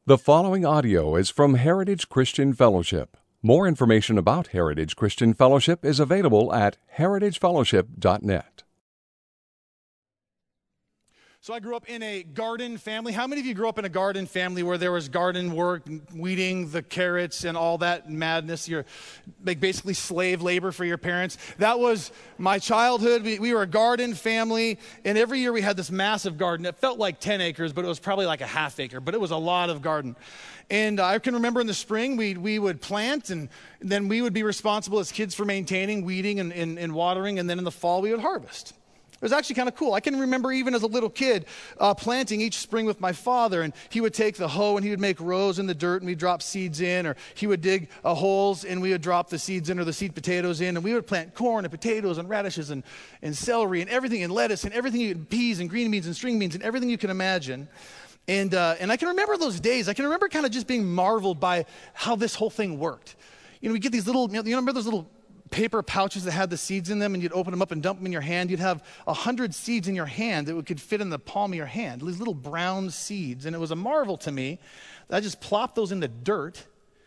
The following audio is from Heritage Christian Fellowship. More information about Heritage Christian Fellowship is available at heritagefellowship.net. So I grew up in a garden family. How many of you grew up in a garden family where there was garden work, weeding the carrots and all that madness? You're like basically slave labor for your parents. That was my childhood. We were a garden family, and every year we had this massive garden. It felt like 10 acres, but it was probably like a half acre, but it was a lot of garden. And I can remember in the spring, we would plant, and then we would be responsible as kids for maintaining, weeding, and watering, and then in the fall we would harvest. It was actually kind of cool. I can remember even as a little kid planting each spring with my father, and he would take the hoe and he would make rows in the dirt and we'd drop seeds in, or he would dig holes and we would drop the seeds in or the seed potatoes in, and we would plant corn and potatoes and radishes and celery and everything, and lettuce and everything, peas and green beans and string beans and everything you can imagine. And I can remember those days. I can remember kind of just being marveled by how this whole thing worked. You know, we get these little, you remember those little paper pouches that had the seeds in them, and you'd open them up and dump them in your hand. You'd have 100 seeds in your hand that could fit in the palm of your hand, these little brown seeds. And it was a marvel to me that I just plopped those in the dirt,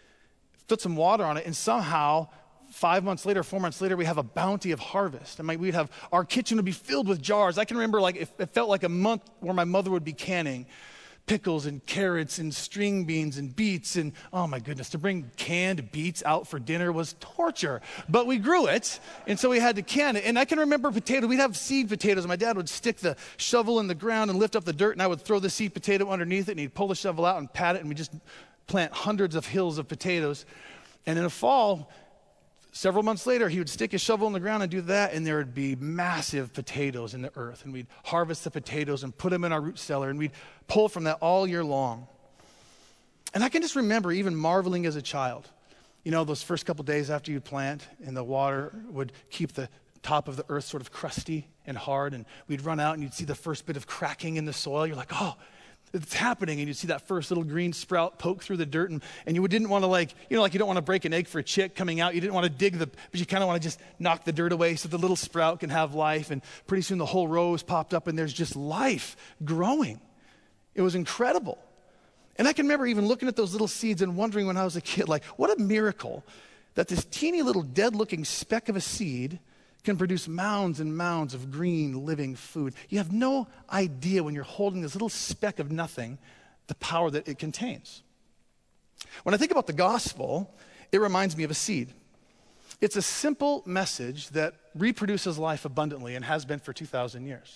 put some water on it, and somehow 5 months later, 4 months later, we have a bounty of harvest. And we'd have, our kitchen would be filled with jars. I can remember it felt like a month where my mother would be canning pickles and carrots and string beans and beets, and oh my goodness, to bring canned beets out for dinner was torture. But we grew it, and so we had to can it. And I can remember potatoes. We'd have seed potatoes, and my dad would stick the shovel in the ground and lift up the dirt, and I would throw the seed potato underneath it, and he'd pull the shovel out and pat it, and we'd just plant hundreds of hills of potatoes. And in the fall, several months later, he would stick his shovel in the ground and do that, and there would be massive potatoes in the earth. And we'd harvest the potatoes and put them in our root cellar, and we'd pull from that all year long. And I can just remember even marveling as a child. You know, those first couple days after you plant, and the water would keep the top of the earth sort of crusty and hard, and we'd run out and you'd see the first bit of cracking in the soil. You're like, oh, it's happening, and you see that first little green sprout poke through the dirt, and you didn't want to you don't want to break an egg for a chick coming out. You didn't want to dig but you kind of want to just knock the dirt away so the little sprout can have life, and pretty soon the whole row has popped up, and there's just life growing. It was incredible. And I can remember even looking at those little seeds and wondering when I was a kid, like, what a miracle that this teeny little dead-looking speck of a seed can produce mounds and mounds of green, living food. You have no idea when you're holding this little speck of nothing, the power that it contains. When I think about the gospel, it reminds me of a seed. It's a simple message that reproduces life abundantly and has been for 2,000 years.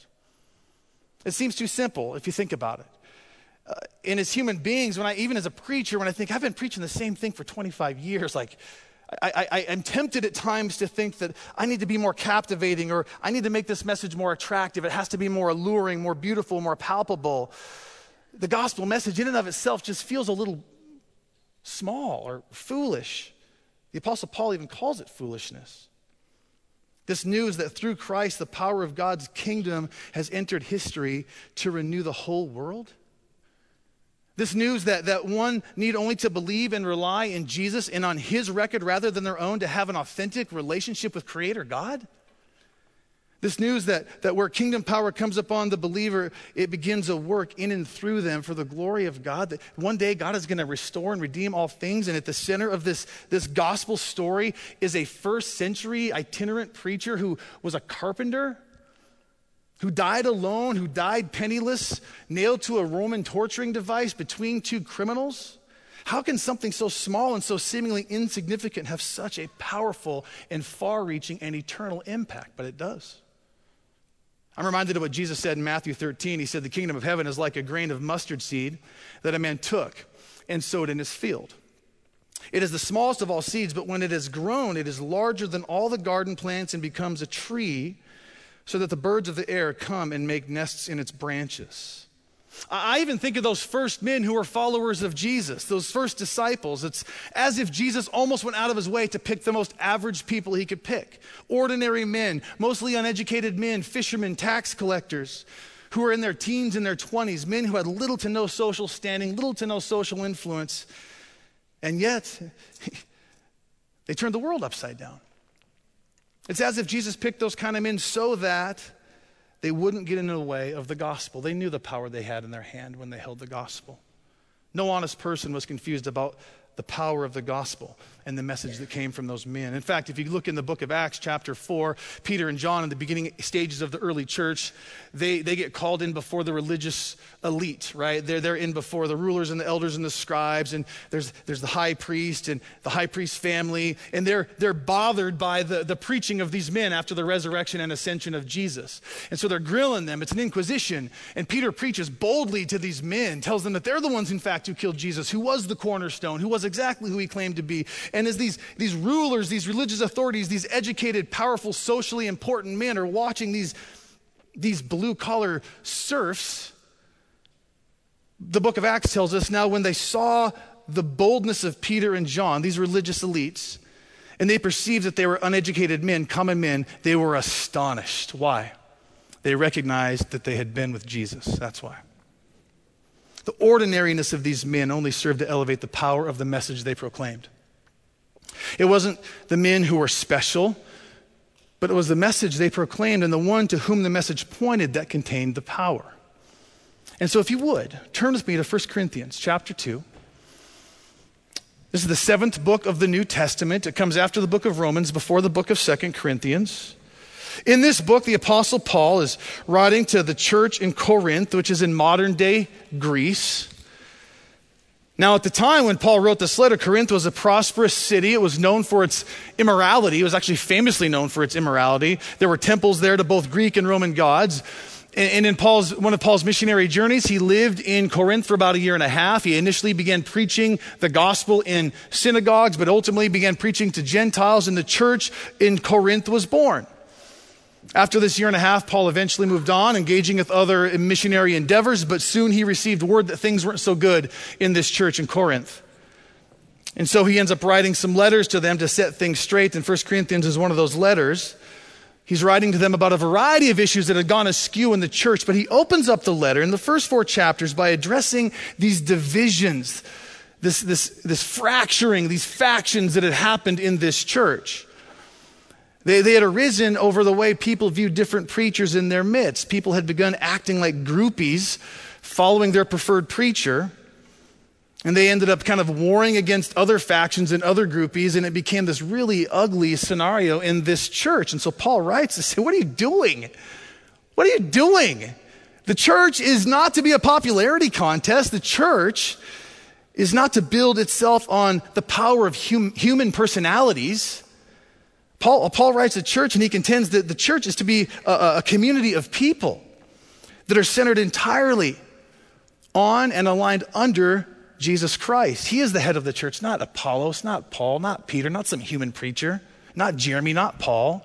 It seems too simple if you think about it. And as human beings, even as a preacher, when I think I've been preaching the same thing for 25 years, I'm tempted at times to think that I need to be more captivating, or I need to make this message more attractive. It has to be more alluring, more beautiful, more palpable. The gospel message in and of itself just feels a little small or foolish. The Apostle Paul even calls it foolishness. This news that through Christ, the power of God's kingdom has entered history to renew the whole world. This news that one need only to believe and rely in Jesus and on his record rather than their own to have an authentic relationship with Creator God. This news that where kingdom power comes upon the believer, it begins a work in and through them for the glory of God. That one day God is going to restore and redeem all things. And at the center of this gospel story is a first century itinerant preacher who was a carpenter, who died alone, who died penniless, nailed to a Roman torturing device between two criminals. How can something so small and so seemingly insignificant have such a powerful and far-reaching and eternal impact? But it does. I'm reminded of what Jesus said in Matthew 13. He said, the kingdom of heaven is like a grain of mustard seed that a man took and sowed in his field. It is the smallest of all seeds, but when it has grown, it is larger than all the garden plants and becomes a tree, so that the birds of the air come and make nests in its branches. I even think of those first men who were followers of Jesus, those first disciples. It's as if Jesus almost went out of his way to pick the most average people he could pick. Ordinary men, mostly uneducated men, fishermen, tax collectors, who were in their teens and their 20s, men who had little to no social standing, little to no social influence. And yet, they turned the world upside down. It's as if Jesus picked those kind of men so that they wouldn't get in the way of the gospel. They knew the power they had in their hand when they held the gospel. No honest person was confused about the power of the gospel and the message that came from those men. In fact, if you look in the book of Acts chapter 4, Peter and John in the beginning stages of the early church, they get called in before the religious elite, right? They're in before the rulers and the elders and the scribes, and there's the high priest and the high priest family, and they're bothered by the preaching of these men after the resurrection and ascension of Jesus. And so they're grilling them. It's an inquisition. And Peter preaches boldly to these men, tells them that they're the ones, in fact, who killed Jesus, who was the cornerstone, who was exactly who he claimed to be. And as these rulers, these religious authorities, these educated, powerful, socially important men are watching these blue-collar serfs, the book of Acts tells us, now when they saw the boldness of Peter and John, these religious elites, and they perceived that they were uneducated men, common men, they were astonished. Why? They recognized that they had been with Jesus. That's why. The ordinariness of these men only served to elevate the power of the message they proclaimed. It wasn't the men who were special, but it was the message they proclaimed and the one to whom the message pointed that contained the power. And so if you would, turn with me to 1 Corinthians chapter 2. This is the 7th book of the New Testament. It comes after the book of Romans, before the book of 2 Corinthians. In this book, the Apostle Paul is writing to the church in Corinth, which is in modern-day Greece. Now, at the time when Paul wrote this letter, Corinth was a prosperous city. It was known for its immorality. It was actually famously known for its immorality. There were temples there to both Greek and Roman gods. And in one of Paul's missionary journeys, he lived in Corinth for about a year and a half. He initially began preaching the gospel in synagogues, but ultimately began preaching to Gentiles, and the church in Corinth was born. After this year and a half, Paul eventually moved on, engaging with other missionary endeavors, but soon he received word that things weren't so good in this church in Corinth. And so he ends up writing some letters to them to set things straight, and 1 Corinthians is one of those letters. He's writing to them about a variety of issues that had gone askew in the church, but he opens up the letter in the first 4 chapters by addressing these divisions, this fracturing, these factions that had happened in this church. They had arisen over the way people viewed different preachers in their midst. People had begun acting like groupies, following their preferred preacher. And they ended up kind of warring against other factions and other groupies, and it became this really ugly scenario in this church. And so Paul writes to say, what are you doing? What are you doing? The church is not to be a popularity contest. The church is not to build itself on the power of human personalities. Paul writes to the church, and he contends that the church is to be a community of people that are centered entirely on and aligned under Jesus Christ. He is the head of the church, not Apollos, not Paul, not Peter, not some human preacher, not Jeremy, not Paul.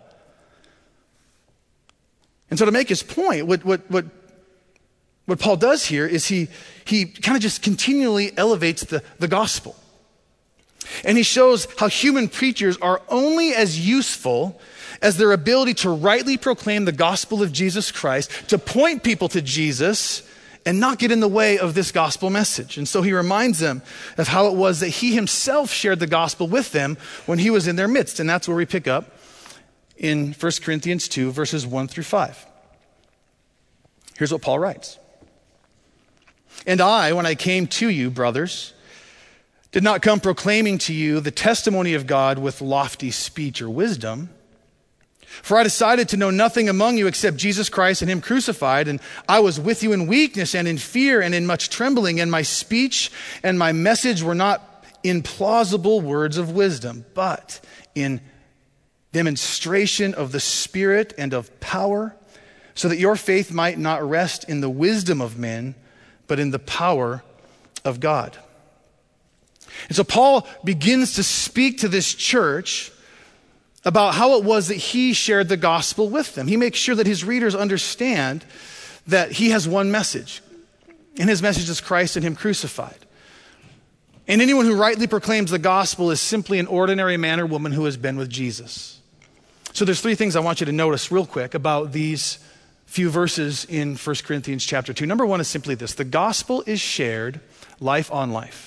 And so to make his point, what Paul does here is he kind of just continually elevates the gospel. And he shows how human preachers are only as useful as their ability to rightly proclaim the gospel of Jesus Christ, to point people to Jesus and not get in the way of this gospel message. And so he reminds them of how it was that he himself shared the gospel with them when he was in their midst. And that's where we pick up in 1 Corinthians 2, verses 1 through 5. Here's what Paul writes. And I, when I came to you, brothers, did not come proclaiming to you the testimony of God with lofty speech or wisdom. For I decided to know nothing among you except Jesus Christ and him crucified, and I was with you in weakness and in fear and in much trembling, and my speech and my message were not in plausible words of wisdom, but in demonstration of the Spirit and of power, so that your faith might not rest in the wisdom of men, but in the power of God. And so Paul begins to speak to this church about how it was that he shared the gospel with them. He makes sure that his readers understand that he has one message, and his message is Christ and him crucified. And anyone who rightly proclaims the gospel is simply an ordinary man or woman who has been with Jesus. So there's 3 things I want you to notice real quick about these few verses in 1 Corinthians chapter 2. Number 1 is simply this: the gospel is shared life on life.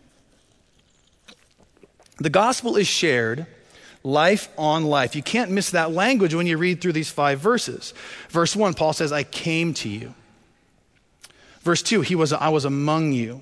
The gospel is shared life on life. You can't miss that language when you read through these 5 verses. Verse 1, Paul says, I came to you. Verse 2, I was among you.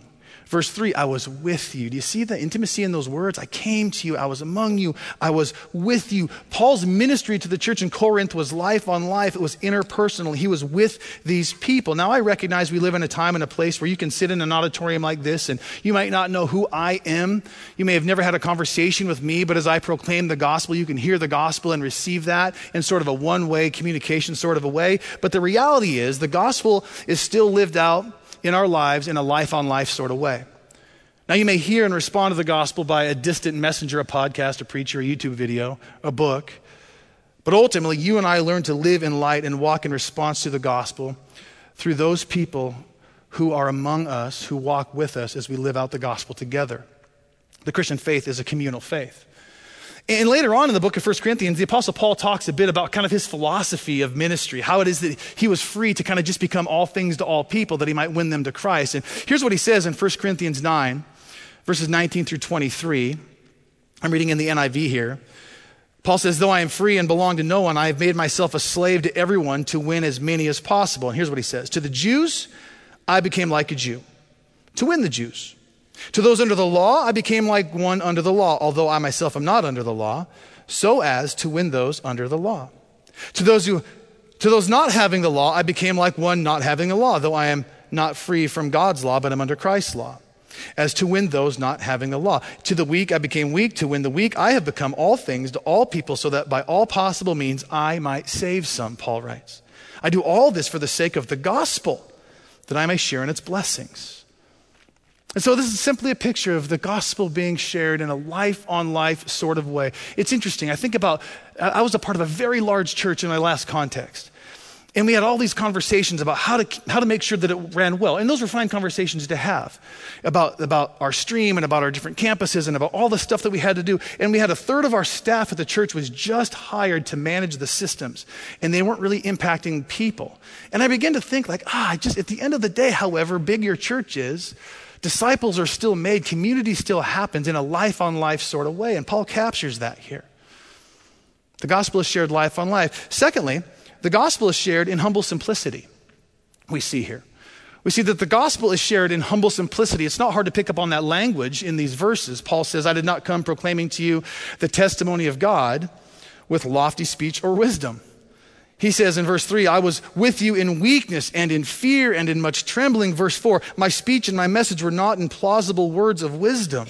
Verse 3, I was with you. Do you see the intimacy in those words? I came to you. I was among you. I was with you. Paul's ministry to the church in Corinth was life on life. It was interpersonal. He was with these people. Now, I recognize we live in a time and a place where you can sit in an auditorium like this and you might not know who I am. You may have never had a conversation with me, but as I proclaim the gospel, you can hear the gospel and receive that in sort of a one-way communication sort of a way. But the reality is the gospel is still lived out in our lives in a life-on-life sort of way. Now, you may hear and respond to the gospel by a distant messenger, a podcast, a preacher, a YouTube video, a book. But ultimately, you and I learn to live in light and walk in response to the gospel through those people who are among us, who walk with us as we live out the gospel together. The Christian faith is a communal faith. And later on in the book of 1 Corinthians, the Apostle Paul talks a bit about kind of his philosophy of ministry, how it is that he was free to kind of just become all things to all people, that he might win them to Christ. And here's what he says in 1 Corinthians 9, verses 19 through 23. I'm reading in the NIV here. Paul says, though I am free and belong to no one, I have made myself a slave to everyone to win as many as possible. And here's what he says. To the Jews, I became like a Jew, to win the Jews. To those under the law, I became like one under the law, although I myself am not under the law, so as to win those under the law. To those not having the law, I became like one not having the law, though I am not free from God's law, but I'm under Christ's law, as to win those not having the law. To the weak, I became weak. To win the weak, I have become all things to all people, so that by all possible means I might save some, Paul writes. I do all this for the sake of the gospel, that I may share in its blessings. And so this is simply a picture of the gospel being shared in a life-on-life sort of way. It's interesting. I was a part of a very large church in my last context. And we had all these conversations about how to make sure that it ran well. And those were fine conversations to have about our stream and about our different campuses and about all the stuff that we had to do. And we had a third of our staff at the church was just hired to manage the systems. And they weren't really impacting people. And I began to think at the end of the day, however big your church is, disciples are still made, community still happens in a life-on-life sort of way. And Paul captures that here. The gospel is shared life on life. Secondly, the gospel is shared in humble simplicity. We see here. We see that the gospel is shared in humble simplicity. It's not hard to pick up on that language in these verses. Paul says, I did not come proclaiming to you the testimony of God with lofty speech or wisdom. He says in verse 3, I was with you in weakness and in fear and in much trembling. Verse 4, my speech and my message were not in plausible words of wisdom.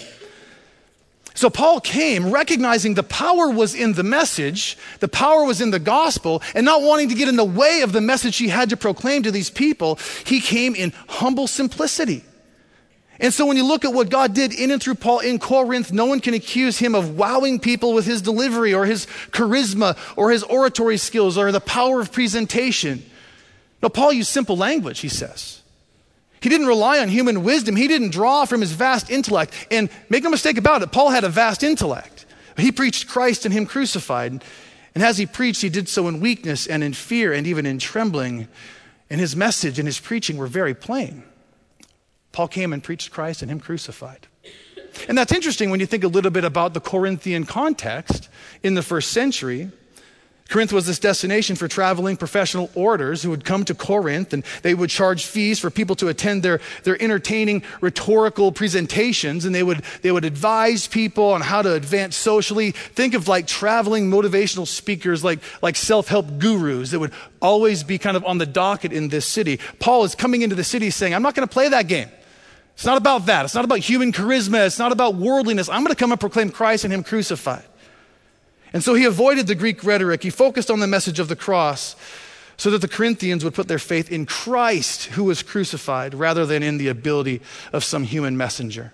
So Paul came recognizing the power was in the message, the power was in the gospel, and not wanting to get in the way of the message he had to proclaim to these people, he came in humble simplicity. And so when you look at what God did in and through Paul in Corinth, no one can accuse him of wowing people with his delivery or his charisma or his oratory skills or the power of presentation. No, Paul used simple language, he says. He didn't rely on human wisdom. He didn't draw from his vast intellect. And make no mistake about it, Paul had a vast intellect. He preached Christ and him crucified. And as he preached, he did so in weakness and in fear and even in trembling. And his message and his preaching were very plain. Paul came and preached Christ and him crucified. And that's interesting when you think a little bit about the Corinthian context in the first century. Corinth was this destination for traveling professional orators who would come to Corinth, and they would charge fees for people to attend their entertaining rhetorical presentations, and they would advise people on how to advance socially. Think of like traveling motivational speakers, like self-help gurus that would always be kind of on the docket in this city. Paul is coming into the city saying, I'm not going to play that game. It's not about that. It's not about human charisma. It's not about worldliness. I'm going to come and proclaim Christ and him crucified. And so he avoided the Greek rhetoric. He focused on the message of the cross so that the Corinthians would put their faith in Christ who was crucified rather than in the ability of some human messenger.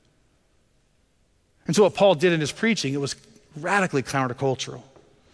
And so what Paul did in his preaching, it was radically countercultural.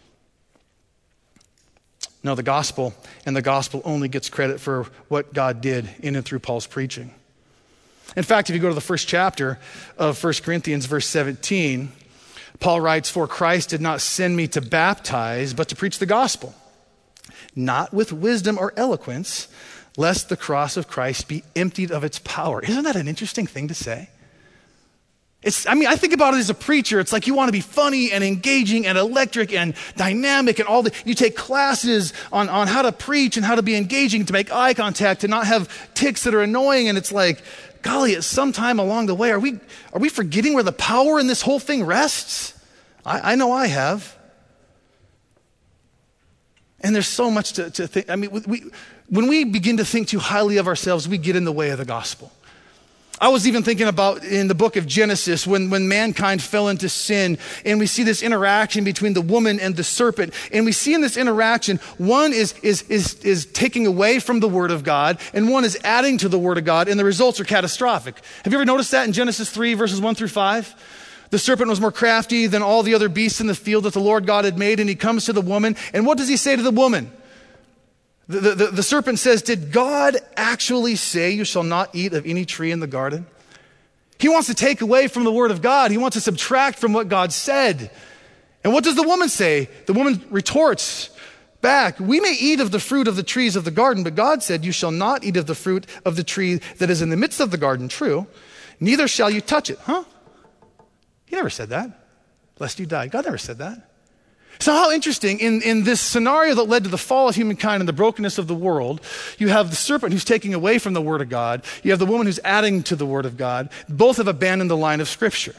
No, the gospel only gets credit for what God did in and through Paul's preaching. In fact, if you go to the first chapter of 1 Corinthians, verse 17, Paul writes, for Christ did not send me to baptize, but to preach the gospel, not with wisdom or eloquence, lest the cross of Christ be emptied of its power. Isn't that an interesting thing to say? I think about it as a preacher. It's like you want to be funny and engaging and electric and dynamic and all that. You take classes on how to preach and how to be engaging, to make eye contact, to not have tics that are annoying. And it's like, golly, at some time along the way, are we forgetting where the power in this whole thing rests? I know I have. And there's so much to think. I mean, when we begin to think too highly of ourselves, we get in the way of the gospel. I was even thinking about in the book of Genesis when mankind fell into sin, and we see this interaction between the woman and the serpent. And we see in this interaction, one is taking away from the word of God, and one is adding to the word of God, and the results are catastrophic. Have you ever noticed that in Genesis 3, verses 1 through 5? The serpent was more crafty than all the other beasts in the field that the Lord God had made, and he comes to the woman. And what does he say to the woman? The serpent says, did God actually say you shall not eat of any tree in the garden? He wants to take away from the word of God. He wants to subtract from what God said. And what does the woman say? The woman retorts back, we may eat of the fruit of the trees of the garden, but God said you shall not eat of the fruit of the tree that is in the midst of the garden. True. Neither shall you touch it. Huh? He never said that. Lest you die. God never said that. So how interesting, in this scenario that led to the fall of humankind and the brokenness of the world, you have the serpent who's taking away from the word of God. You have the woman who's adding to the word of God. Both have abandoned the line of Scripture.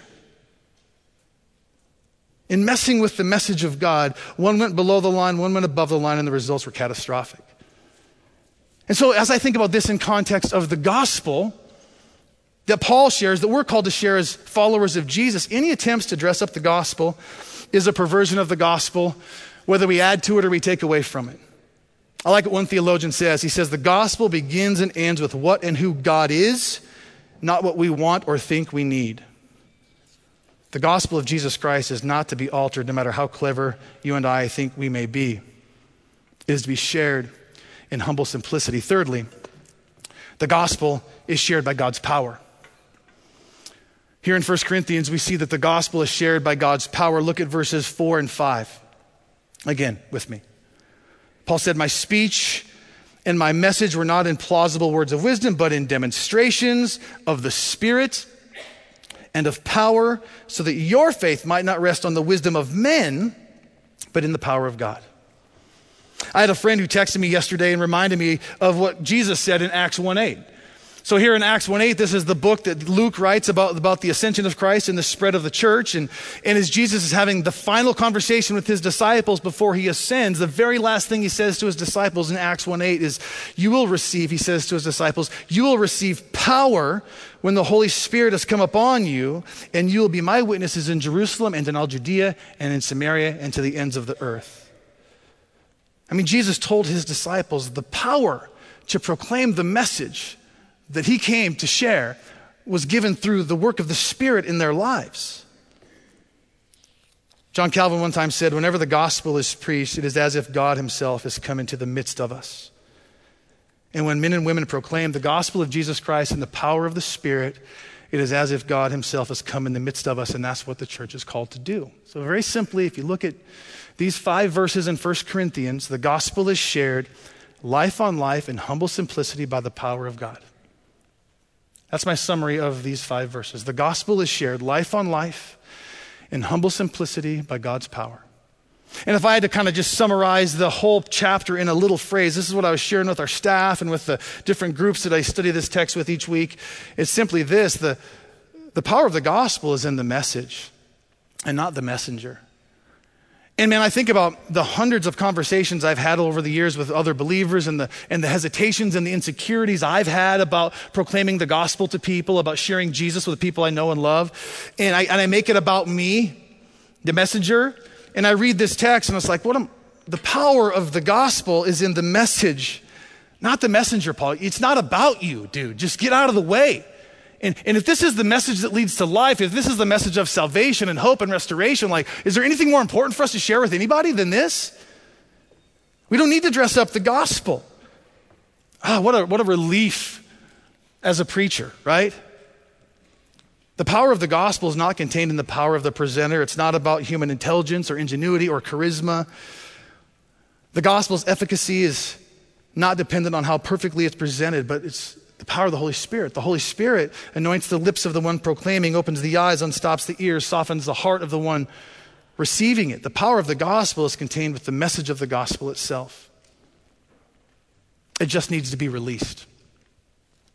In messing with the message of God, one went below the line, one went above the line, and the results were catastrophic. And so as I think about this in context of the gospel that Paul shares, that we're called to share as followers of Jesus, any attempts to dress up the gospel is a perversion of the gospel, whether we add to it or we take away from it. I like what one theologian says. He says, the gospel begins and ends with what and who God is, not what we want or think we need. The gospel of Jesus Christ is not to be altered no matter how clever you and I think we may be. It is to be shared in humble simplicity. Thirdly, the gospel is shared by God's power. Here in 1 Corinthians, we see that the gospel is shared by God's power. Look at verses 4 and 5. Again, with me. Paul said, my speech and my message were not in plausible words of wisdom, but in demonstrations of the Spirit and of power, so that your faith might not rest on the wisdom of men, but in the power of God. I had a friend who texted me yesterday and reminded me of what Jesus said in Acts 1:8. So here in Acts 1:8, this is the book that Luke writes about the ascension of Christ and the spread of the church. And as Jesus is having the final conversation with his disciples before he ascends, the very last thing he says to his disciples in Acts 1:8 is, you will receive, he says to his disciples, you will receive power when the Holy Spirit has come upon you, and you will be my witnesses in Jerusalem and in all Judea and in Samaria and to the ends of the earth. I mean, Jesus told his disciples the power to proclaim the message that he came to share was given through the work of the Spirit in their lives. John Calvin one time said, whenever the gospel is preached, it is as if God himself has come into the midst of us. And when men and women proclaim the gospel of Jesus Christ in the power of the Spirit, it is as if God himself has come in the midst of us, and that's what the church is called to do. So very simply, if you look at these 5 verses in 1 Corinthians, the gospel is shared life on life in humble simplicity by the power of God. That's my summary of these 5 verses. The gospel is shared life on life in humble simplicity by God's power. And if I had to kind of just summarize the whole chapter in a little phrase, this is what I was sharing with our staff and with the different groups that I study this text with each week. It's simply this: the power of the gospel is in the message and not the messenger. And man, I think about the hundreds of conversations I've had over the years with other believers and the hesitations and the insecurities I've had about proclaiming the gospel to people, about sharing Jesus with the people I know and love. And I make it about me, the messenger. And I read this text and it's like, the power of the gospel is in the message, not the messenger, Paul. It's not about you, dude. Just get out of the way. And if this is the message that leads to life, if this is the message of salvation and hope and restoration, like, is there anything more important for us to share with anybody than this? We don't need to dress up the gospel. What a relief as a preacher, right? The power of the gospel is not contained in the power of the presenter. It's not about human intelligence or ingenuity or charisma. The gospel's efficacy is not dependent on how perfectly it's presented, but it's the power of the Holy Spirit. The Holy Spirit anoints the lips of the one proclaiming, opens the eyes, unstops the ears, softens the heart of the one receiving it. The power of the gospel is contained with the message of the gospel itself. It just needs to be released.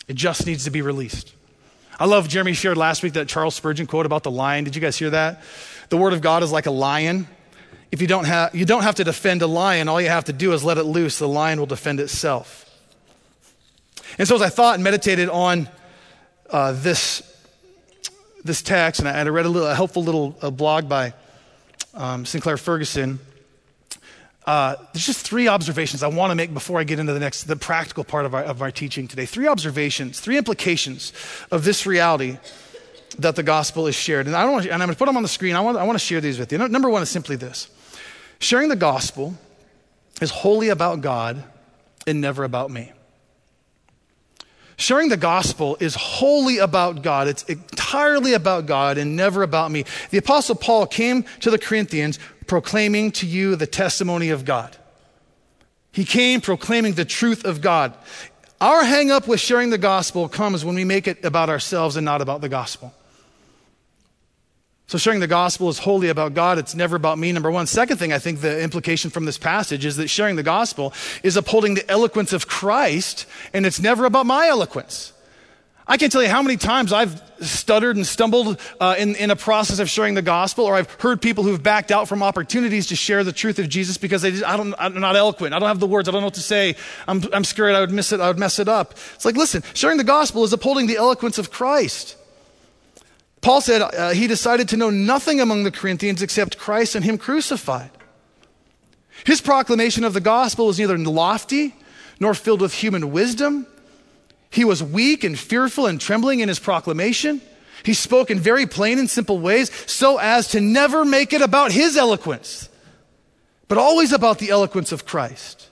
It just needs to be released. I love Jeremy shared last week that Charles Spurgeon quote about the lion. Did you guys hear that? The word of God is like a lion. If you don't have to defend a lion, all you have to do is let it loose. The lion will defend itself. And so as I thought and meditated on this text, and I read a helpful little blog by Sinclair Ferguson, there's just three observations I want to make before I get into the practical part of our teaching today. Three observations, three implications of this reality that the gospel is shared. And I'm going to put them on the screen. I want to share these with you. Number one is simply this. Sharing the gospel is wholly about God and never about me. Sharing the gospel is wholly about God. It's entirely about God and never about me. The Apostle Paul came to the Corinthians proclaiming to you the testimony of God. He came proclaiming the truth of God. Our hang up with sharing the gospel comes when we make it about ourselves and not about the gospel. So sharing the gospel is wholly about God. It's never about me, number one. Second thing, I think the implication from this passage is that sharing the gospel is upholding the eloquence of Christ, and it's never about my eloquence. I can't tell you how many times I've stuttered and stumbled in a process of sharing the gospel, or I've heard people who've backed out from opportunities to share the truth of Jesus because I'm not eloquent. I don't have the words. I don't know what to say. I'm scared I would miss it. I would mess it up. It's like, listen, sharing the gospel is upholding the eloquence of Christ. Paul said he decided to know nothing among the Corinthians except Christ and him crucified. His proclamation of the gospel was neither lofty nor filled with human wisdom. He was weak and fearful and trembling in his proclamation. He spoke in very plain and simple ways so as to never make it about his eloquence, but always about the eloquence of Christ.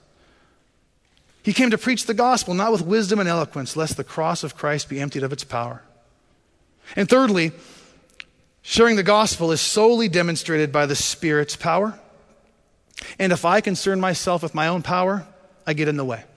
He came to preach the gospel, not with wisdom and eloquence, lest the cross of Christ be emptied of its power. And thirdly, sharing the gospel is solely demonstrated by the Spirit's power. And if I concern myself with my own power, I get in the way.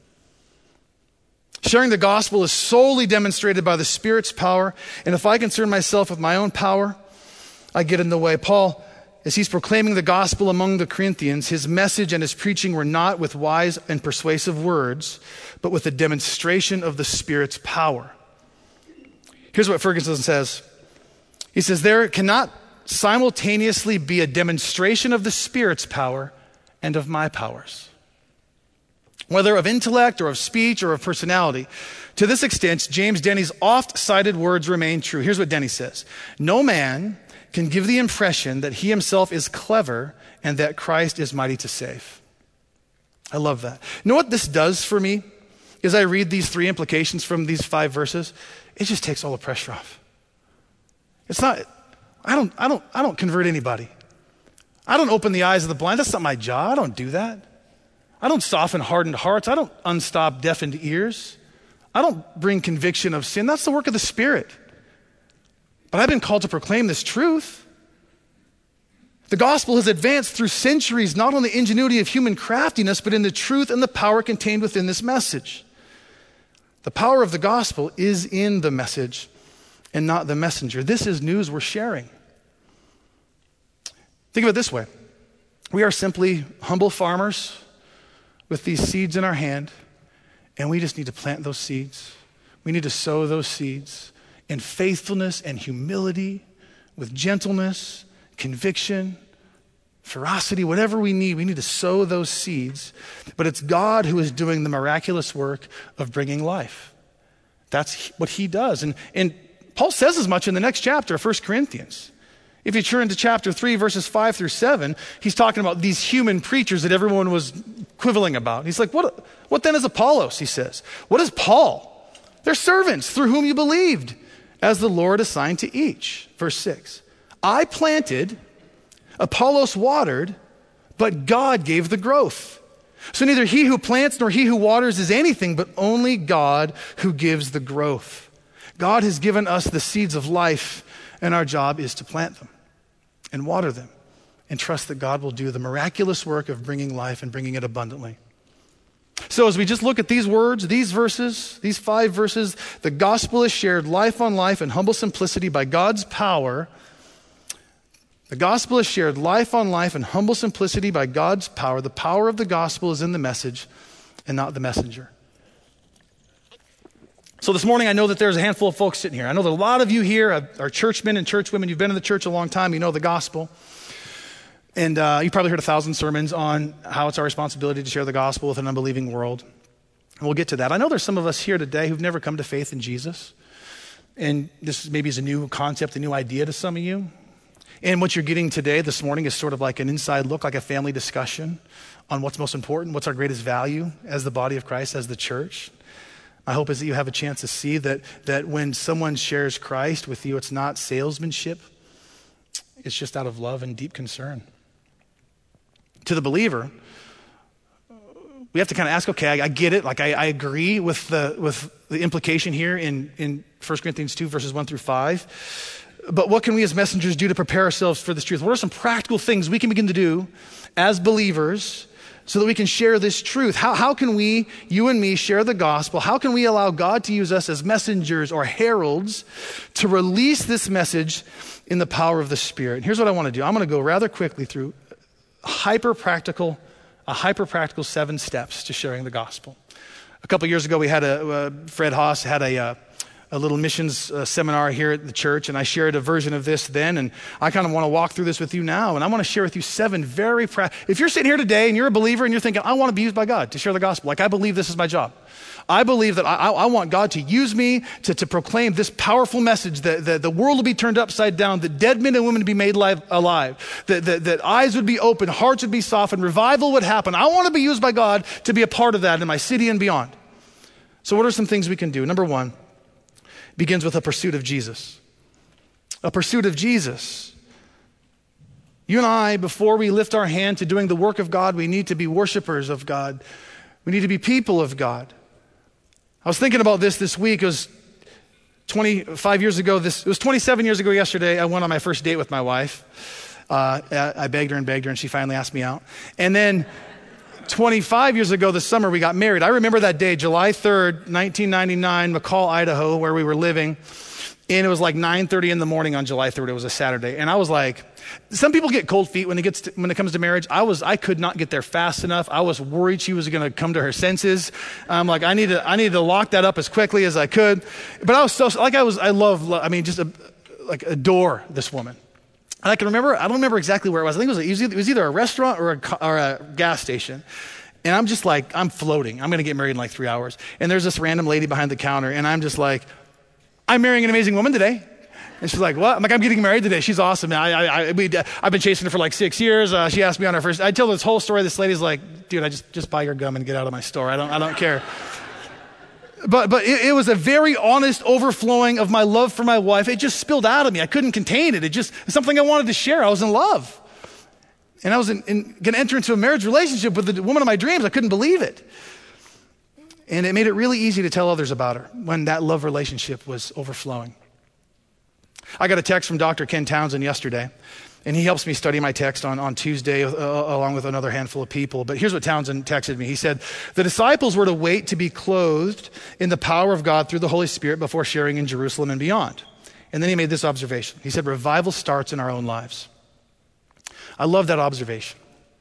Sharing the gospel is solely demonstrated by the Spirit's power. And if I concern myself with my own power, I get in the way. Paul, as he's proclaiming the gospel among the Corinthians, his message and his preaching were not with wise and persuasive words, but with a demonstration of the Spirit's power. Here's what Ferguson says. He says, there cannot simultaneously be a demonstration of the Spirit's power and of my powers, whether of intellect or of speech or of personality. To this extent, James Denney's oft-cited words remain true. Here's what Denney says. No man can give the impression that he himself is clever and that Christ is mighty to save. I love that. You know what this does for me? As I read these three implications from these 5 verses, it just takes all the pressure off. It's not, I don't convert anybody. I don't open the eyes of the blind. That's not my job. I don't do that. I don't soften hardened hearts. I don't unstop deafened ears. I don't bring conviction of sin. That's the work of the Spirit. But I've been called to proclaim this truth. The gospel has advanced through centuries, not on the ingenuity of human craftiness, but in the truth and the power contained within this message. The power of the gospel is in the message and not the messenger. This is news we're sharing. Think of it this way. We are simply humble farmers with these seeds in our hand, and we just need to plant those seeds. We need to sow those seeds in faithfulness and humility, with gentleness, conviction, ferocity, whatever we need to sow those seeds. But it's God who is doing the miraculous work of bringing life. That's what he does. And Paul says as much in the next chapter of 1 Corinthians. If you turn to chapter 3, verses 5 through 7, he's talking about these human preachers that everyone was quibbling about. He's like, what then is Apollos, he says? What is Paul? They're servants through whom you believed, as the Lord assigned to each. Verse 6. I planted, Apollos watered, but God gave the growth. So neither he who plants nor he who waters is anything, but only God who gives the growth. God has given us the seeds of life, and our job is to plant them and water them and trust that God will do the miraculous work of bringing life and bringing it abundantly. So as we just look at these words, these verses, these 5 verses, the gospel is shared life on life in humble simplicity by God's power. The gospel is shared life on life in humble simplicity by God's power. The power of the gospel is in the message and not the messenger. So this morning, I know that there's a handful of folks sitting here. I know that a lot of you here are churchmen and churchwomen. You've been in the church a long time. You know the gospel. And you've probably heard 1,000 sermons on how it's our responsibility to share the gospel with an unbelieving world. And we'll get to that. I know there's some of us here today who've never come to faith in Jesus. And this maybe is a new concept, a new idea to some of you. And what you're getting today, this morning, is sort of like an inside look, like a family discussion on what's most important, what's our greatest value as the body of Christ, as the church. My hope is that you have a chance to see that when someone shares Christ with you, it's not salesmanship. It's just out of love and deep concern. To the believer, we have to kind of ask, okay, I get it. Like I agree with the implication here in 1 Corinthians 2, verses 1 through 5. But what can we as messengers do to prepare ourselves for this truth? What are some practical things we can begin to do as believers so that we can share this truth? How can we, you and me, share the gospel? How can we allow God to use us as messengers or heralds to release this message in the power of the Spirit? And here's what I want to do. I'm going to go rather quickly through a hyper-practical 7 steps to sharing the gospel. A couple years ago, we had Fred Haas had a little missions seminar here at the church, and I shared a version of this then, and I kind of want to walk through this with you now, and I want to share with you 7 very practical. If you're sitting here today and you're a believer and you're thinking, I want to be used by God to share the gospel, like I believe this is my job. I believe that I want God to use me to proclaim this powerful message that the world will be turned upside down, that dead men and women to be made alive, that eyes would be opened, hearts would be softened, revival would happen. I want to be used by God to be a part of that in my city and beyond. So what are some things we can do? Number 1 begins with a pursuit of Jesus. A pursuit of Jesus. You and I, before we lift our hand to doing the work of God, we need to be worshipers of God. We need to be people of God. I was thinking about this week. It was 25 years ago. It was 27 years ago yesterday. I went on my first date with my wife. I begged her, and she finally asked me out. And then 25 years ago this summer, we got married. I remember that day, July 3rd, 1999, McCall, Idaho, where we were living. And it was like 9:30 in the morning on July 3rd. It was a Saturday. And I was like, some people get cold feet when it comes to marriage. I could not get there fast enough. I was worried she was going to come to her senses. I'm like, I need to lock that up as quickly as I could. But I was so, adore this woman. And I don't remember exactly where it was. I think it was either a restaurant or a gas station. And I'm just like, I'm floating. I'm going to get married in like 3 hours. And there's this random lady behind the counter. And I'm just like, I'm marrying an amazing woman today. And she's like, what? I'm like, I'm getting married today. She's awesome. I've been chasing her for like 6 years. She asked me on her first. I tell this whole story. This lady's like, dude, I just buy your gum and get out of my store. I don't care. But it was a very honest overflowing of my love for my wife. It just spilled out of me. I couldn't contain it. It's something I wanted to share. I was in love. And I was going to enter into a marriage relationship with the woman of my dreams. I couldn't believe it. And it made it really easy to tell others about her when that love relationship was overflowing. I got a text from Dr. Ken Townsend yesterday, and he helps me study my text on Tuesday along with another handful of people. But here's what Townsend texted me. He said, the disciples were to wait to be clothed in the power of God through the Holy Spirit before sharing in Jerusalem and beyond. And then he made this observation. He said, revival starts in our own lives. I love that observation.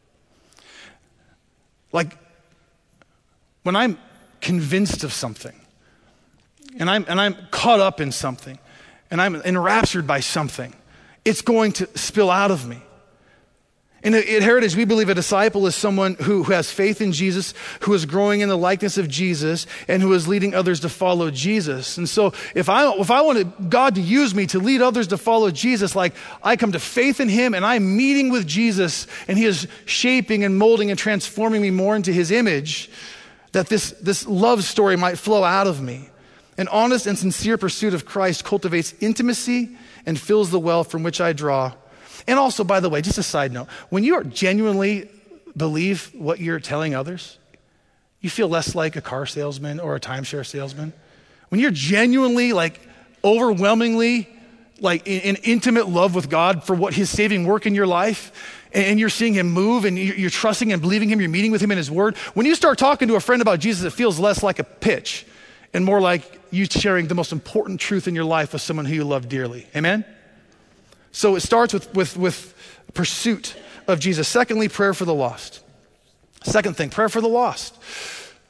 Like, when I'm convinced of something, and I'm caught up in something, and I'm enraptured by something, it's going to spill out of me. And at Heritage, we believe a disciple is someone who has faith in Jesus, who is growing in the likeness of Jesus, and who is leading others to follow Jesus. And so if I wanted God to use me to lead others to follow Jesus, like I come to faith in him and I'm meeting with Jesus and he is shaping and molding and transforming me more into his image, that this love story might flow out of me. An honest and sincere pursuit of Christ cultivates intimacy and fills the well from which I draw. And also, by the way, just a side note, when you genuinely believe what you're telling others, you feel less like a car salesman or a timeshare salesman. When you're genuinely, like, overwhelmingly, like, in intimate love with God for what his saving work in your life, and you're seeing him move, and you're trusting and believing him, you're meeting with him in his word, when you start talking to a friend about Jesus, it feels less like a pitch and more like you sharing the most important truth in your life with someone who you love dearly. Amen? So it starts with pursuit of Jesus. Secondly, prayer for the lost. Second thing, prayer for the lost.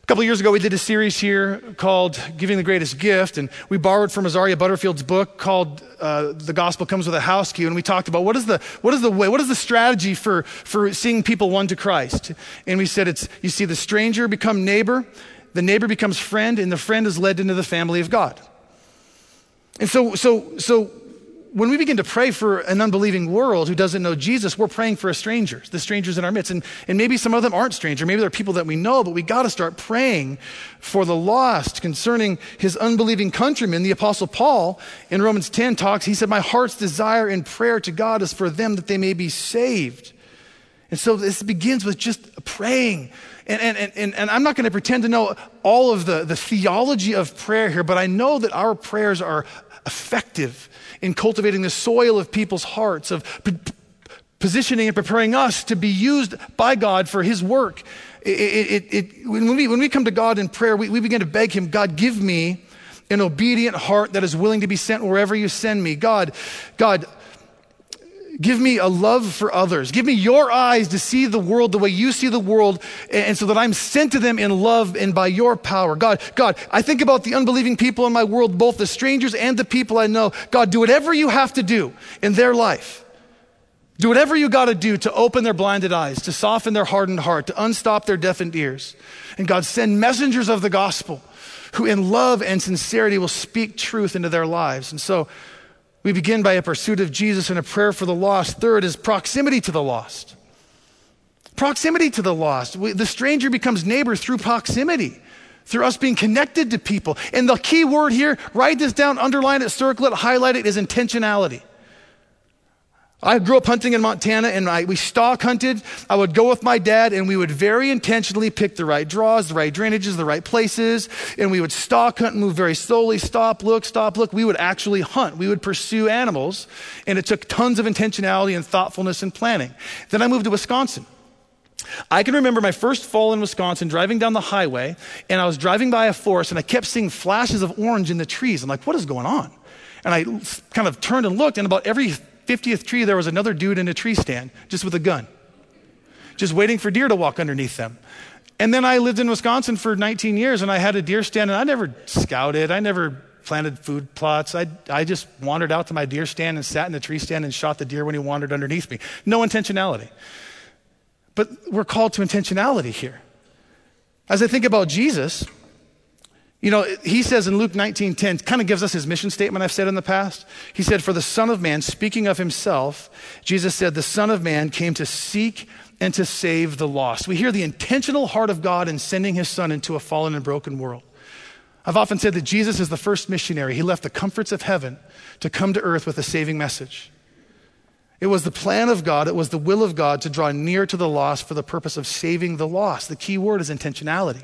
A couple of years ago, we did a series here called Giving the Greatest Gift, and we borrowed from Azaria Butterfield's book called The Gospel Comes with a House Key, and we talked about what is the strategy for seeing people won to Christ. And we said you see the stranger become neighbor, the neighbor becomes friend, and the friend is led into the family of God. And so when we begin to pray for an unbelieving world who doesn't know Jesus, we're praying for the strangers in our midst. And maybe some of them aren't strangers. Maybe they're people that we know, but we got to start praying for the lost concerning his unbelieving countrymen. The Apostle Paul in Romans 10 he said, my heart's desire in prayer to God is for them that they may be saved. And so this begins with just praying. And I'm not going to pretend to know all of the theology of prayer here, but I know that our prayers are effective in cultivating the soil of people's hearts, of positioning and preparing us to be used by God for his work. When we come to God in prayer, we begin to beg him, God, give me an obedient heart that is willing to be sent wherever you send me. God, give me a love for others. Give me your eyes to see the world the way you see the world, and so that I'm sent to them in love and by your power. God, I think about the unbelieving people in my world, both the strangers and the people I know. God, do whatever you have to do in their life. Do whatever you got to do to open their blinded eyes, to soften their hardened heart, to unstop their deafened ears. And God, send messengers of the gospel who in love and sincerity will speak truth into their lives. And so we begin by a pursuit of Jesus and a prayer for the lost. Third is proximity to the lost. Proximity to the lost. The stranger becomes neighbor through proximity, through us being connected to people. And the key word here, write this down, underline it, circle it, highlight it, is intentionality. I grew up hunting in Montana, and we stalk hunted. I would go with my dad, and we would very intentionally pick the right draws, the right drainages, the right places, and we would stalk hunt and move very slowly, stop, look. We would actually hunt. We would pursue animals, and it took tons of intentionality and thoughtfulness and planning. Then I moved to Wisconsin. I can remember my first fall in Wisconsin, driving down the highway, and I was driving by a forest, and I kept seeing flashes of orange in the trees. I'm like, what is going on? And I kind of turned and looked, and about every 50th tree, there was another dude in a tree stand, just with a gun, just waiting for deer to walk underneath them. And then I lived in Wisconsin for 19 years, and I had a deer stand, and I never scouted. I never planted food plots. I just wandered out to my deer stand and sat in the tree stand and shot the deer when he wandered underneath me. No intentionality. But we're called to intentionality here. As I think about Jesus, he says in Luke 19:10, kind of gives us his mission statement I've said in the past. He said, for the Son of Man, speaking of himself, Jesus said, the Son of Man came to seek and to save the lost. We hear the intentional heart of God in sending his Son into a fallen and broken world. I've often said that Jesus is the first missionary. He left the comforts of heaven to come to earth with a saving message. It was the plan of God, it was the will of God to draw near to the lost for the purpose of saving the lost. The key word is intentionality.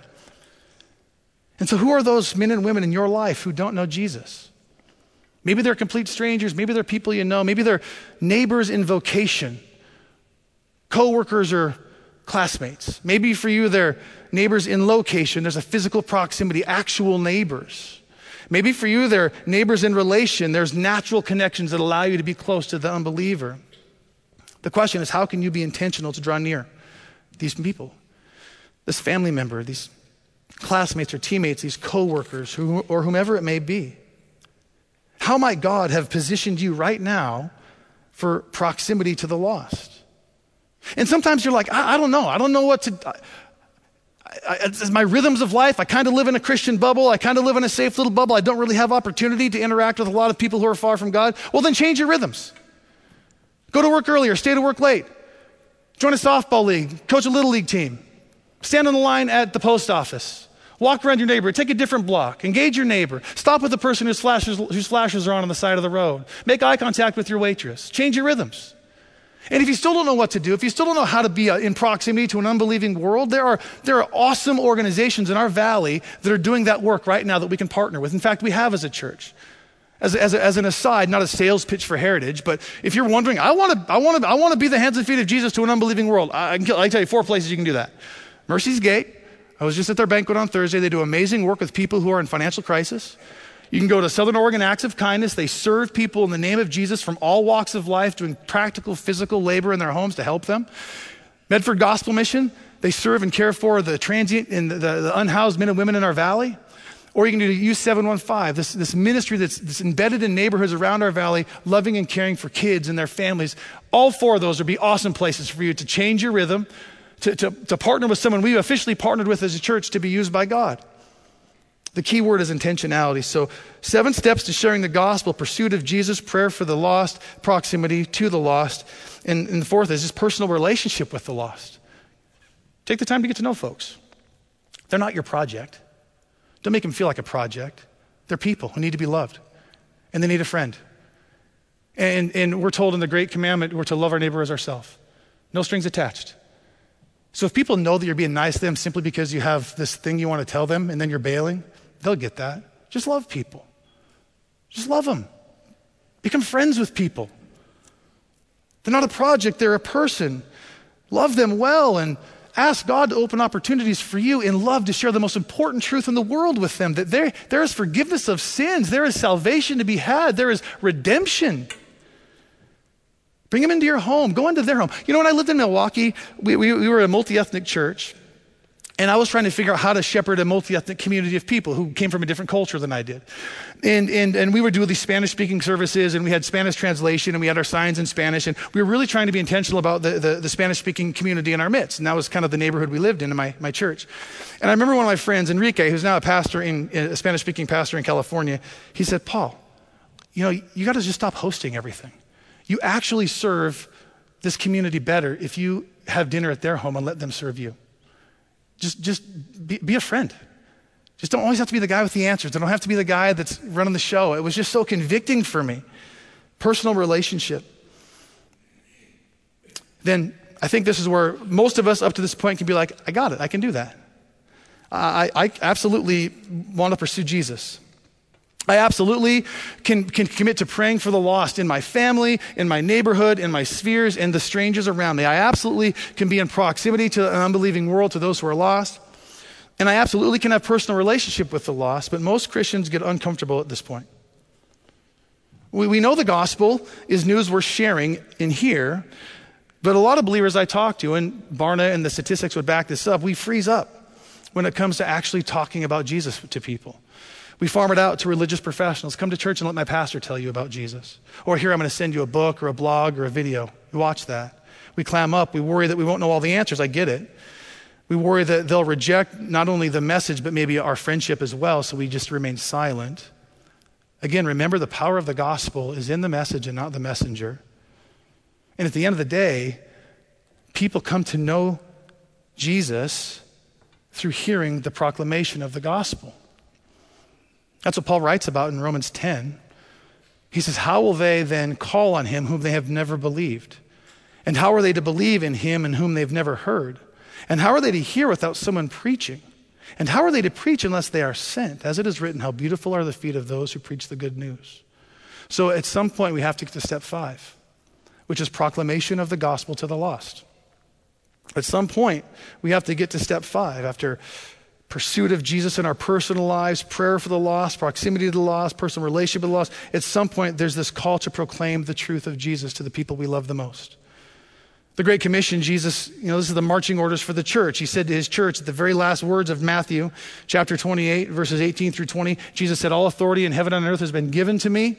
And so who are those men and women in your life who don't know Jesus? Maybe they're complete strangers. Maybe they're people you know. Maybe they're neighbors in vocation, co-workers or classmates. Maybe for you, they're neighbors in location. There's a physical proximity, actual neighbors. Maybe for you, they're neighbors in relation. There's natural connections that allow you to be close to the unbeliever. The question is, how can you be intentional to draw near these people, this family member, these classmates or teammates, these co-workers, or whomever it may be? How might God have positioned you right now for proximity to the lost? And sometimes you're like, I don't know. I don't know what to... It's my rhythms of life. I kind of live in a Christian bubble. I kind of live in a safe little bubble. I don't really have opportunity to interact with a lot of people who are far from God. Well, then change your rhythms. Go to work earlier. Stay to work late. Join a softball league. Coach a little league team. Stand on the line at the post office. Walk around your neighborhood. Take a different block. Engage your neighbor. Stop with the person whose flashers are on the side of the road. Make eye contact with your waitress. Change your rhythms. And if you still don't know what to do, if you still don't know how to be in proximity to an unbelieving world, there are awesome organizations in our valley that are doing that work right now that we can partner with. In fact, we have as a church. As an aside, not a sales pitch for Heritage, but if you're wondering, I want to be the hands and feet of Jesus to an unbelieving world, I can tell you 4 places you can do that. Mercy's Gate. I was just at their banquet on Thursday. They do amazing work with people who are in financial crisis. You can go to Southern Oregon Acts of Kindness. They serve people in the name of Jesus from all walks of life, doing practical physical labor in their homes to help them. Medford Gospel Mission, They serve and care for the transient and the unhoused men and women in our valley. Or you can do U715, this ministry that's embedded in neighborhoods around our valley, loving and caring for kids and their families. All 4 of those would be awesome places for you to change your rhythm, to partner with someone we officially partnered with as a church to be used by God. The key word is intentionality. So 7 steps to sharing the gospel: pursuit of Jesus, prayer for the lost, proximity to the lost. And the 4th is just personal relationship with the lost. Take the time to get to know folks. They're not your project. Don't make them feel like a project. They're people who need to be loved, and they need a friend. And we're told in the Great Commandment, we're to love our neighbor as ourselves. No strings attached. So if people know that you're being nice to them simply because you have this thing you want to tell them and then you're bailing, they'll get that. Just love people. Just love them. Become friends with people. They're not a project, they're a person. Love them well and ask God to open opportunities for you in love to share the most important truth in the world with them, that there is forgiveness of sins, there is salvation to be had, there is redemption. Bring them into your home, go into their home. You know, when I lived in Milwaukee, we were a multi-ethnic church, and I was trying to figure out how to shepherd a multi-ethnic community of people who came from a different culture than I did. And we would do these Spanish-speaking services, and we had Spanish translation, and we had our signs in Spanish, and we were really trying to be intentional about the Spanish-speaking community in our midst. And that was kind of the neighborhood we lived in my church. And I remember one of my friends, Enrique, who's now a Spanish-speaking pastor in California, he said, "Paul, you know, you got to just stop hosting everything. You actually serve this community better if you have dinner at their home and let them serve you. Just be a friend. Just don't always have to be the guy with the answers. Don't have to be the guy that's running the show." It was just so convicting for me. Personal relationship. Then I think this is where most of us up to this point can be like, I got it, I can do that. I absolutely want to pursue Jesus. I absolutely can commit to praying for the lost in my family, in my neighborhood, in my spheres, and the strangers around me. I absolutely can be in proximity to an unbelieving world, to those who are lost. And I absolutely can have personal relationship with the lost, but most Christians get uncomfortable at this point. We know the gospel is news worth sharing in here, but a lot of believers I talk to, and Barna and the statistics would back this up, we freeze up when it comes to actually talking about Jesus to people. We farm it out to religious professionals. Come to church and let my pastor tell you about Jesus. Or here, I'm going to send you a book or a blog or a video. We watch that. We clam up. We worry that we won't know all the answers. I get it. We worry that they'll reject not only the message, but maybe our friendship as well, so we just remain silent. Again, remember, the power of the gospel is in the message and not the messenger. And at the end of the day, people come to know Jesus through hearing the proclamation of the gospel. That's what Paul writes about in Romans 10. He says, how will they then call on him whom they have never believed? And how are they to believe in him in whom they've never heard? And how are they to hear without someone preaching? And how are they to preach unless they are sent? As it is written, how beautiful are the feet of those who preach the good news. So at some point we have to get to step 5, which is proclamation of the gospel to the lost. At some point we have to get to step 5 after pursuit of Jesus in our personal lives, prayer for the lost, proximity to the lost, personal relationship with the lost. At some point, there's this call to proclaim the truth of Jesus to the people we love the most. The Great Commission, Jesus, this is the marching orders for the church. He said to his church at the very last words of Matthew, chapter 28, verses 18 through 20, Jesus said, all authority in heaven and on earth has been given to me.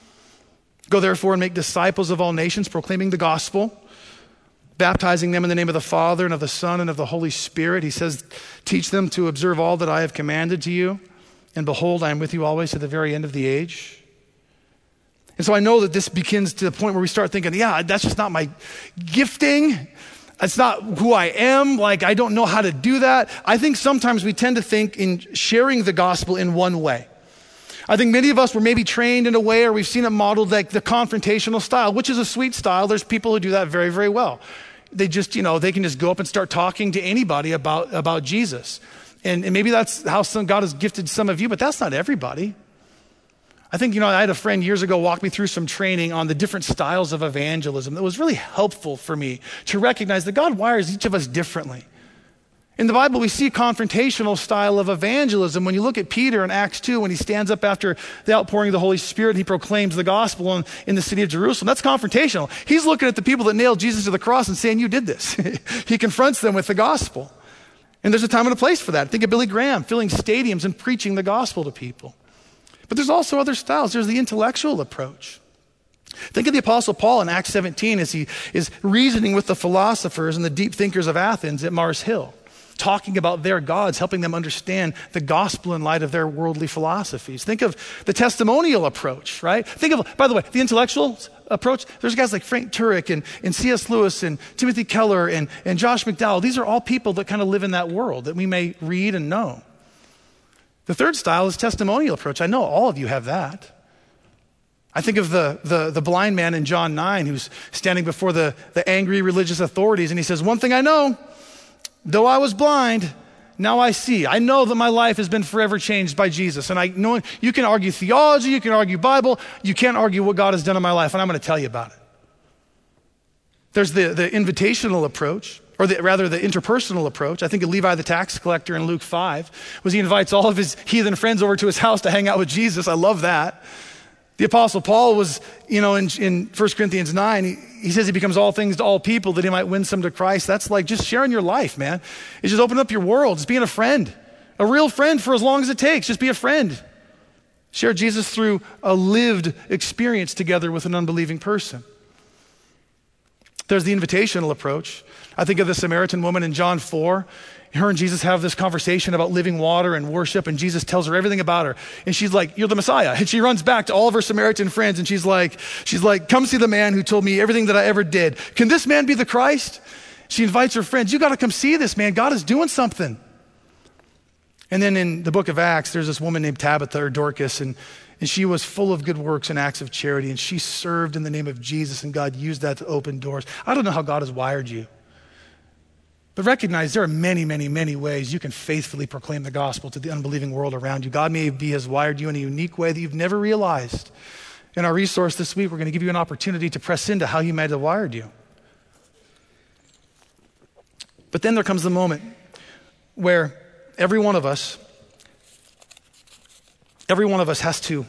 Go therefore and make disciples of all nations, proclaiming the gospel, baptizing them in the name of the Father and of the Son and of the Holy Spirit. He says, teach them to observe all that I have commanded to you. And behold, I am with you always to the very end of the age. And so I know that this begins to the point where we start thinking, yeah, that's just not my gifting. That's not who I am. Like, I don't know how to do that. I think sometimes we tend to think in sharing the gospel in one way. I think many of us were maybe trained in a way, or we've seen it modeled like the confrontational style, which is a sweet style. There's people who do that very, very well. They just, they can just go up and start talking to anybody about Jesus. And maybe that's how God has gifted some of you, but that's not everybody. I think, I had a friend years ago walk me through some training on the different styles of evangelism that was really helpful for me to recognize that God wires each of us differently. In the Bible, we see a confrontational style of evangelism. When you look at Peter in Acts 2, when he stands up after the outpouring of the Holy Spirit, and he proclaims the gospel in the city of Jerusalem, that's confrontational. He's looking at the people that nailed Jesus to the cross and saying, you did this. He confronts them with the gospel. And there's a time and a place for that. Think of Billy Graham filling stadiums and preaching the gospel to people. But there's also other styles. There's the intellectual approach. Think of the Apostle Paul in Acts 17 as he is reasoning with the philosophers and the deep thinkers of Athens at Mars Hill, talking about their gods, helping them understand the gospel in light of their worldly philosophies. Think of the testimonial approach, right? Think of, by the way, the intellectual approach. There's guys like Frank Turek and C.S. Lewis and Timothy Keller and Josh McDowell. These are all people that kind of live in that world that we may read and know. The third style is testimonial approach. I know all of you have that. I think of the blind man in John 9 who's standing before the angry religious authorities, and he says, one thing I know, though I was blind, now I see. I know that my life has been forever changed by Jesus. And I know you can argue theology, you can argue Bible, you can't argue what God has done in my life, and I'm going to tell you about it. There's the invitational approach, or the interpersonal approach. I think of Levi the tax collector in Luke 5, was he invites all of his heathen friends over to his house to hang out with Jesus. I love that. The Apostle Paul was, in 1 Corinthians 9, he says he becomes all things to all people that he might win some to Christ. That's like just sharing your life, man. It's just opening up your world. It's being a friend, a real friend for as long as it takes. Just be a friend. Share Jesus through a lived experience together with an unbelieving person. There's the invitational approach. I think of the Samaritan woman in John 4. Her and Jesus have this conversation about living water and worship, and Jesus tells her everything about her. And she's like, you're the Messiah. And she runs back to all of her Samaritan friends, and she's like, come see the man who told me everything that I ever did. Can this man be the Christ? She invites her friends, you got to come see this man. God is doing something. And then in the book of Acts, there's this woman named Tabitha or Dorcas, and she was full of good works and acts of charity, and she served in the name of Jesus, and God used that to open doors. I don't know how God has wired you. But recognize there are many, many, many ways you can faithfully proclaim the gospel to the unbelieving world around you. God has wired you in a unique way that you've never realized. In our resource this week, we're going to give you an opportunity to press into how He might have wired you. But then there comes the moment where every one of us has to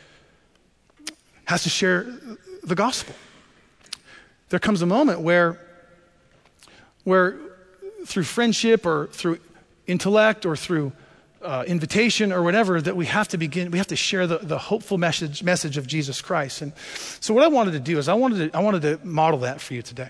share the gospel. There comes a moment where through friendship or through intellect or through invitation or whatever, that we have to share the hopeful message of Jesus Christ. And so what I wanted to do is I wanted to model that for you today.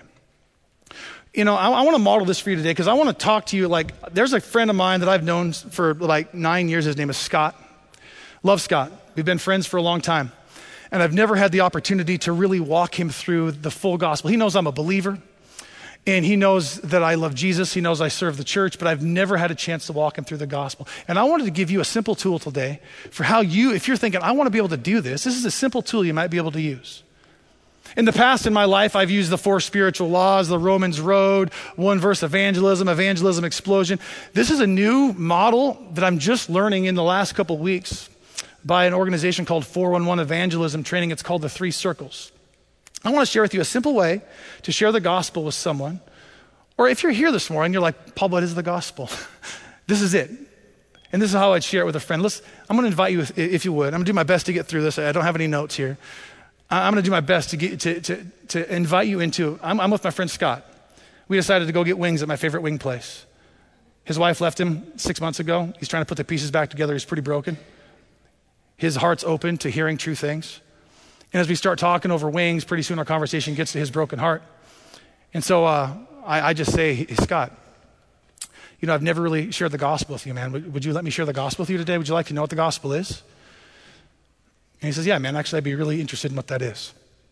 I want to model this for you today because I want to talk to you there's a friend of mine that I've known for 9 years. His name is Scott. Love Scott. We've been friends for a long time. And I've never had the opportunity to really walk him through the full gospel. He knows I'm a believer. And he knows that I love Jesus. He knows I serve the church, but I've never had a chance to walk him through the gospel. And I wanted to give you a simple tool today for how if you're thinking, I want to be able to do this is a simple tool you might be able to use. In the past in my life, I've used the 4 spiritual laws, the Romans Road, 1 verse evangelism explosion. This is a new model that I'm just learning in the last couple weeks by an organization called 411 Evangelism Training. It's called the 3 Circles. I want to share with you a simple way to share the gospel with someone. Or if you're here this morning, you're like, Paul, what is the gospel? This is it. And this is how I'd share it with a friend. I'm going to invite you, if you would. I'm going to do my best to get through this. I don't have any notes here. I'm going to do my best to invite you into, I'm with my friend Scott. We decided to go get wings at my favorite wing place. His wife left him 6 months ago. He's trying to put the pieces back together. He's pretty broken. His heart's open to hearing true things. And as we start talking over wings, pretty soon our conversation gets to his broken heart. And so I just say, hey, Scott, I've never really shared the gospel with you, man. Would you let me share the gospel with you today? Would you like to know what the gospel is? And he says, yeah, man, actually, I'd be really interested in what that is.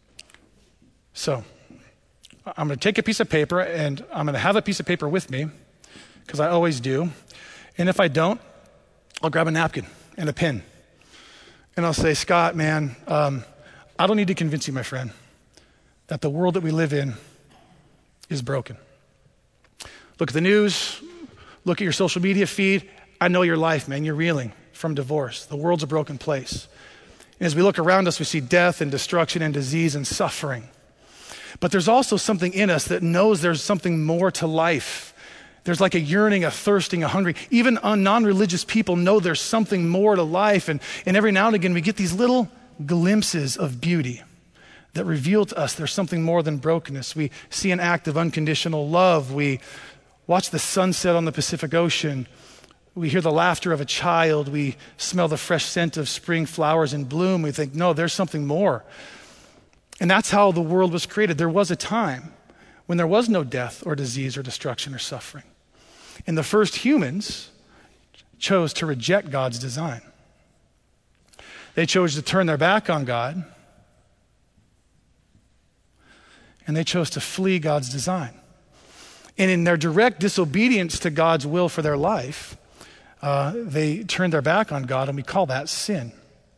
So I'm going to take a piece of paper, and I'm going to have a piece of paper with me, because I always do. And if I don't, I'll grab a napkin and a pen. And I'll say, Scott, man, I don't need to convince you, my friend, that the world that we live in is broken. Look at the news, look at your social media feed. I know your life, man. You're reeling from divorce. The world's a broken place. And as we look around us, we see death and destruction and disease and suffering. But there's also something in us that knows there's something more to life There's like a yearning, a thirsting, a hungry. Even non-religious people know there's something more to life. And every now and again, we get these little glimpses of beauty that reveal to us there's something more than brokenness. We see an act of unconditional love. We watch the sunset on the Pacific Ocean. We hear the laughter of a child. We smell the fresh scent of spring flowers in bloom. We think, no, there's something more. And that's how the world was created. There was a time when there was no death or disease or destruction or suffering. And the first humans chose to reject God's design. They chose to turn their back on God, and they chose to flee God's design. And in their direct disobedience to God's will for their life, they turned their back on God, and we call that sin.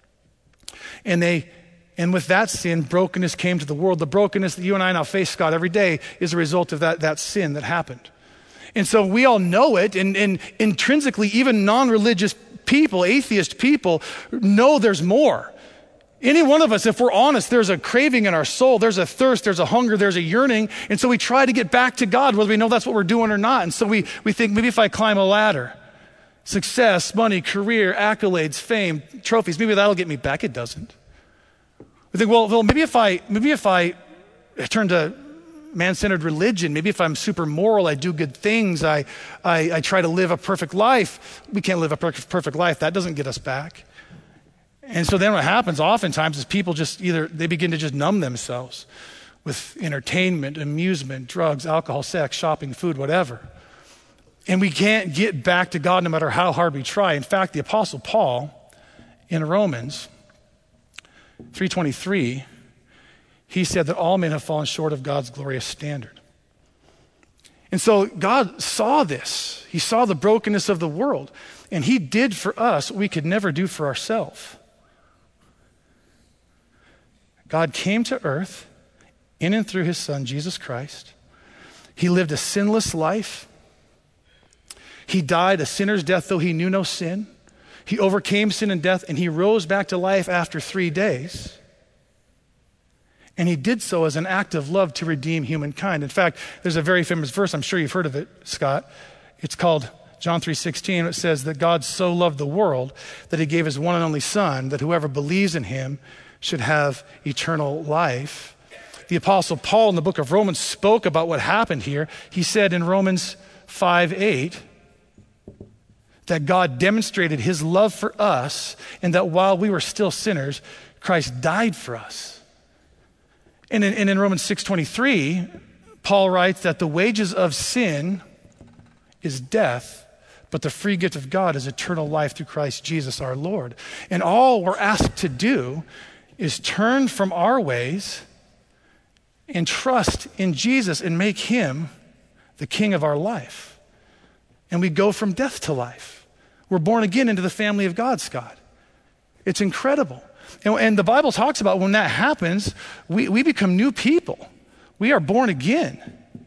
And with that sin, brokenness came to the world. The brokenness that you and I now face, Scott, every day is a result of that sin that happened. And so we all know it, and intrinsically, even non-religious people, atheist people, know there's more. Any one of us, if we're honest, there's a craving in our soul, there's a thirst, there's a hunger, there's a yearning, and so we try to get back to God, whether we know that's what we're doing or not. And so we think, maybe if I climb a ladder, success, money, career, accolades, fame, trophies, maybe that'll get me back. It doesn't. We think, well, maybe if I turn to man-centered religion, maybe if I'm super moral, I do good things, I try to live a perfect life. We can't live a perfect life. That doesn't get us back. And so then what happens oftentimes is people they begin to just numb themselves with entertainment, amusement, drugs, alcohol, sex, shopping, food, whatever. And we can't get back to God no matter how hard we try. In fact, the Apostle Paul in Romans 3:23, he said that all men have fallen short of God's glorious standard. And so God saw this. He saw the brokenness of the world, and he did for us what we could never do for ourselves. God came to earth in and through his son, Jesus Christ. He lived a sinless life. He died a sinner's death, though he knew no sin. He overcame sin and death, and he rose back to life after 3 days. And he did so as an act of love to redeem humankind. In fact, there's a very famous verse, I'm sure you've heard of it, Scott. It's called John 3:16. It says that God so loved the world that he gave his one and only son, that whoever believes in him should have eternal life. The Apostle Paul in the book of Romans spoke about what happened here. He said in Romans 5:8 that God demonstrated his love for us, and that while we were still sinners, Christ died for us. And in Romans 6:23, Paul writes that the wages of sin is death, but the free gift of God is eternal life through Christ Jesus our Lord. And all we're asked to do is turn from our ways and trust in Jesus and make him the king of our life. And we go from death to life. We're born again into the family of God, Scott. It's incredible. And the Bible talks about when that happens, we become new people. We are born again.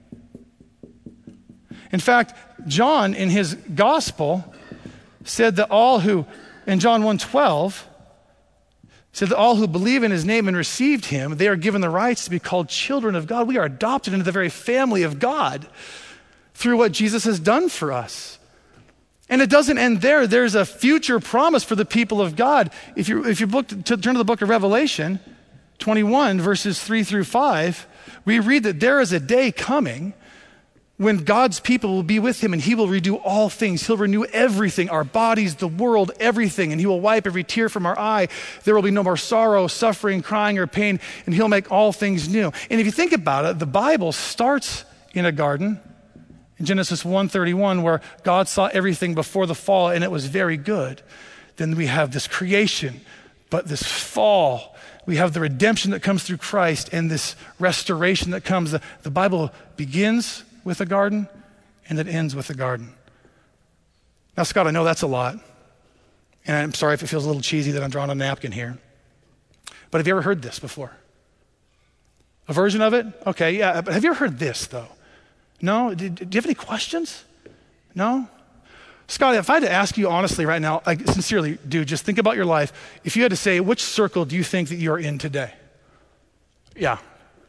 In fact, John in his gospel said that in John 1:12, said that all who believe in his name and received him, they are given the rights to be called children of God. We are adopted into the very family of God through what Jesus has done for us. And it doesn't end there. There's a future promise for the people of God. If you turn to the book of Revelation 21, verses 3-5, we read that there is a day coming when God's people will be with him, and he will redo all things. He'll renew everything, our bodies, the world, everything, and he will wipe every tear from our eye. There will be no more sorrow, suffering, crying, or pain, and he'll make all things new. And if you think about it, the Bible starts in a garden, in Genesis 1:31, where God saw everything before the fall, and it was very good. Then we have this creation, but this fall, we have the redemption that comes through Christ, and this restoration that comes. The Bible begins with a garden, and it ends with a garden. Now, Scott, I know that's a lot, and I'm sorry if it feels a little cheesy that I'm drawing on a napkin here, but have you ever heard this before? A version of it? Okay, yeah, but have you ever heard this, though? No? Do you have any questions? No? Scott, if I had to ask you honestly right now, like sincerely, dude, just think about your life. If you had to say, which circle do you think that you're in today? Yeah.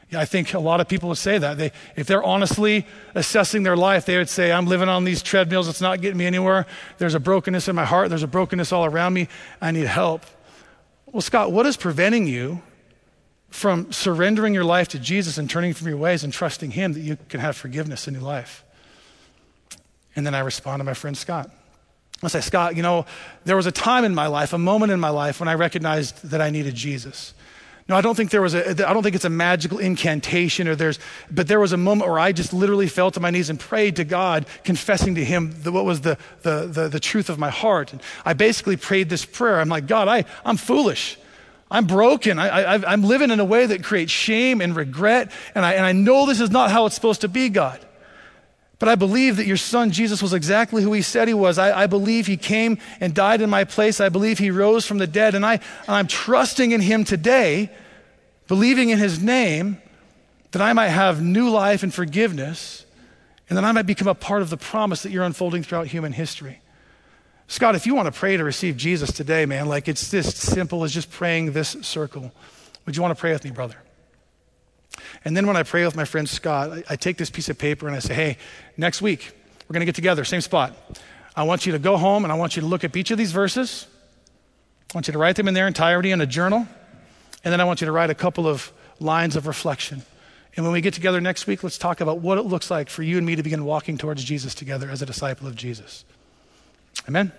Yeah, I think a lot of people would say that. If they're honestly assessing their life, they would say, I'm living on these treadmills. It's not getting me anywhere. There's a brokenness in my heart. There's a brokenness all around me. I need help. Well, Scott, what is preventing you from surrendering your life to Jesus and turning from your ways and trusting him that you can have forgiveness in your life? And then I respond to my friend Scott. I say, Scott, there was a time in my life, a moment in my life when I recognized that I needed Jesus. No, I don't think it's a magical incantation but there was a moment where I just literally fell to my knees and prayed to God, confessing to him what was the truth of my heart. And I basically prayed this prayer. I'm like, God, I'm foolish. I'm broken. I'm living in a way that creates shame and regret. And I know this is not how it's supposed to be, God. But I believe that your son, Jesus, was exactly who he said he was. I believe he came and died in my place. I believe he rose from the dead. And I'm trusting in him today, believing in his name, that I might have new life and forgiveness, and that I might become a part of the promise that you're unfolding throughout human history. Scott, if you want to pray to receive Jesus today, man, like it's this simple as just praying this circle. Would you want to pray with me, brother? And then when I pray with my friend Scott, I take this piece of paper and I say, hey, next week, we're going to get together, same spot. I want you to go home and I want you to look up each of these verses. I want you to write them in their entirety in a journal. And then I want you to write a couple of lines of reflection. And when we get together next week, let's talk about what it looks like for you and me to begin walking towards Jesus together as a disciple of Jesus. Amen?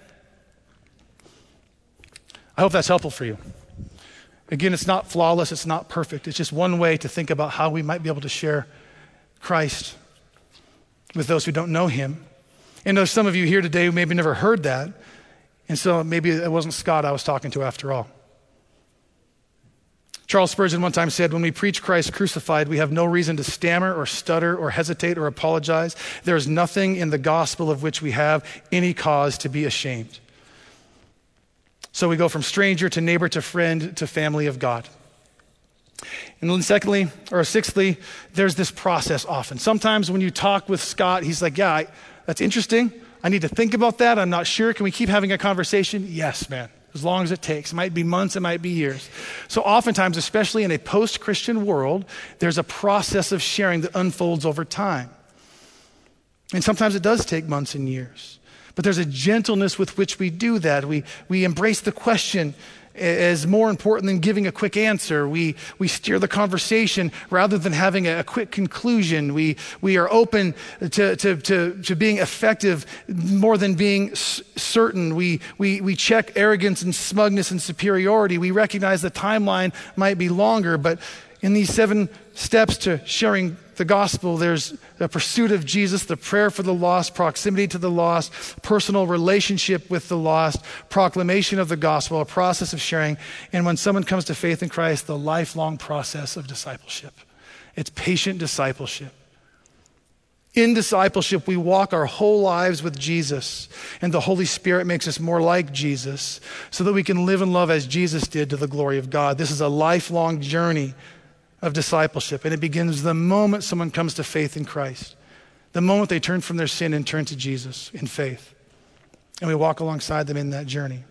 I hope that's helpful for you. Again, it's not flawless, it's not perfect. It's just one way to think about how we might be able to share Christ with those who don't know him. And there's some of you here today who maybe never heard that, and so maybe it wasn't Scott I was talking to after all. Charles Spurgeon one time said, when we preach Christ crucified, we have no reason to stammer or stutter or hesitate or apologize. There is nothing in the gospel of which we have any cause to be ashamed. So we go from stranger to neighbor to friend to family of God. And then sixthly, there's this process often. Sometimes when you talk with Scott, he's like, yeah, that's interesting. I need to think about that. I'm not sure. Can we keep having a conversation? Yes, man, as long as it takes. It might be months, it might be years. So oftentimes, especially in a post-Christian world, there's a process of sharing that unfolds over time. And sometimes it does take months and years. But there's a gentleness with which we do that. We embrace the question as more important than giving a quick answer. We steer the conversation rather than having a quick conclusion. We are open to being effective more than being certain. We check arrogance and smugness and superiority. We recognize the timeline might be longer, but in these 7 steps to sharing the gospel, there's the pursuit of Jesus, the prayer for the lost, proximity to the lost, personal relationship with the lost, proclamation of the gospel, a process of sharing, and when someone comes to faith in Christ, the lifelong process of discipleship. It's patient discipleship. In discipleship, we walk our whole lives with Jesus, and the Holy Spirit makes us more like Jesus so that we can live and love as Jesus did to the glory of God. This is a lifelong journey of discipleship, and it begins the moment someone comes to faith in Christ, the moment they turn from their sin and turn to Jesus in faith, and we walk alongside them in that journey.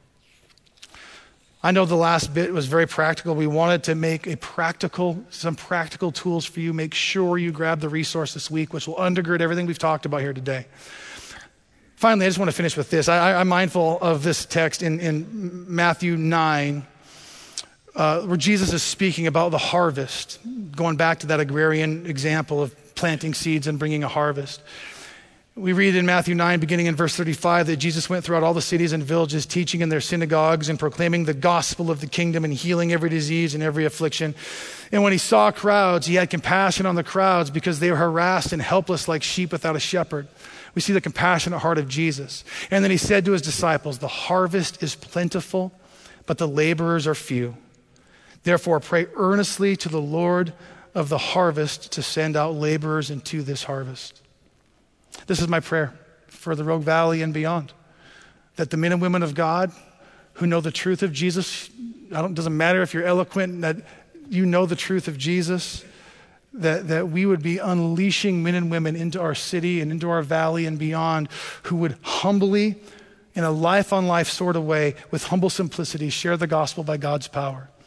I know the last bit was very practical. We wanted to make some practical tools for you. Make sure you grab the resource this week, which will undergird everything we've talked about here today. Finally, I just want to finish with this. I'm mindful of this text in Matthew 9, where Jesus is speaking about the harvest, going back to that agrarian example of planting seeds and bringing a harvest. We read in Matthew 9, beginning in verse 35, that Jesus went throughout all the cities and villages, teaching in their synagogues and proclaiming the gospel of the kingdom and healing every disease and every affliction. And when he saw crowds, he had compassion on the crowds because they were harassed and helpless like sheep without a shepherd. We see the compassionate heart of Jesus. And then he said to his disciples, the harvest is plentiful, but the laborers are few. Therefore, pray earnestly to the Lord of the harvest to send out laborers into this harvest. This is my prayer for the Rogue Valley and beyond, that the men and women of God who know the truth of Jesus, doesn't matter if you're eloquent, that you know the truth of Jesus, that we would be unleashing men and women into our city and into our valley and beyond, who would humbly, in a life-on-life sort of way, with humble simplicity, share the gospel by God's power.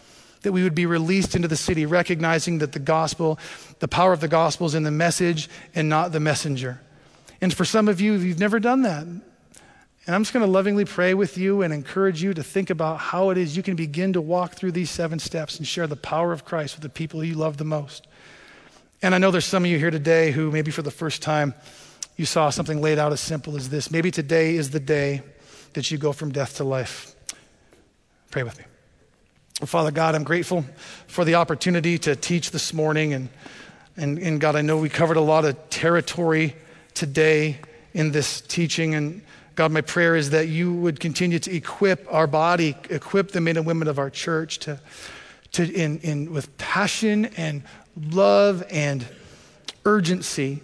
that we would be released into the city, recognizing that the gospel, the power of the gospel is in the message and not the messenger. And for some of you, you've never done that. And I'm just going to lovingly pray with you and encourage you to think about how it is you can begin to walk through these 7 steps and share the power of Christ with the people you love the most. And I know there's some of you here today who maybe for the first time you saw something laid out as simple as this. Maybe today is the day that you go from death to life. Pray with me. Well, Father God, I'm grateful for the opportunity to teach this morning. And God, I know we covered a lot of territory today in this teaching. And God, my prayer is that you would continue to equip our body, equip the men and women of our church with passion and love and urgency,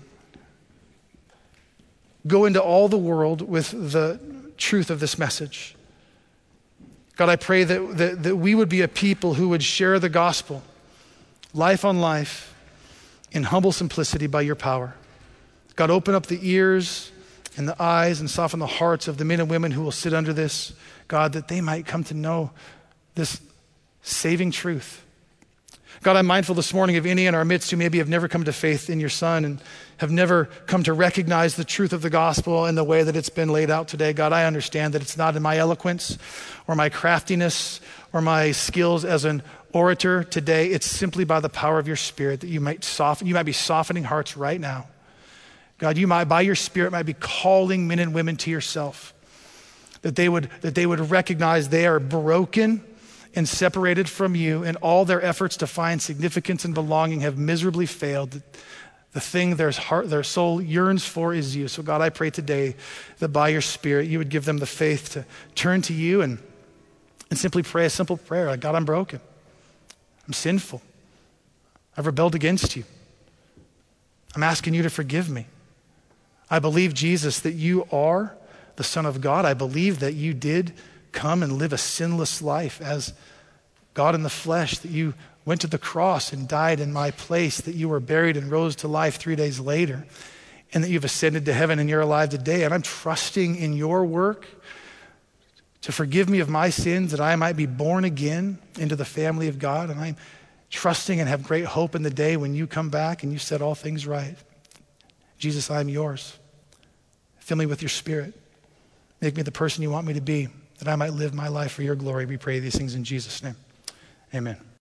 go into all the world with the truth of this message. God, I pray that we would be a people who would share the gospel, life on life, in humble simplicity by your power. God, open up the ears and the eyes and soften the hearts of the men and women who will sit under this, God, that they might come to know this saving truth. God, I'm mindful this morning of any in our midst who maybe have never come to faith in your Son and have never come to recognize the truth of the gospel in the way that it's been laid out today. God, I understand that it's not in my eloquence or my craftiness or my skills as an orator today. It's simply by the power of your Spirit that you might be softening hearts right now. God, you might, by your Spirit, might be calling men and women to yourself, that they would recognize they are broken and separated from you, and all their efforts to find significance and belonging have miserably failed. The thing their soul yearns for is you. So God, I pray today that by your Spirit, you would give them the faith to turn to you and simply pray a simple prayer. Like, God, I'm broken. I'm sinful. I've rebelled against you. I'm asking you to forgive me. I believe, Jesus, that you are the Son of God. I believe that you did come and live a sinless life as God in the flesh, that you went to the cross and died in my place, that you were buried and rose to life 3 days later, and that you've ascended to heaven and you're alive today. And I'm trusting in your work to forgive me of my sins, that I might be born again into the family of God. And I'm trusting and have great hope in the day when you come back and you set all things right. Jesus, I'm yours. Fill me with your Spirit. Make me the person you want me to be, that I might live my life for your glory. We pray these things in Jesus' name. Amen.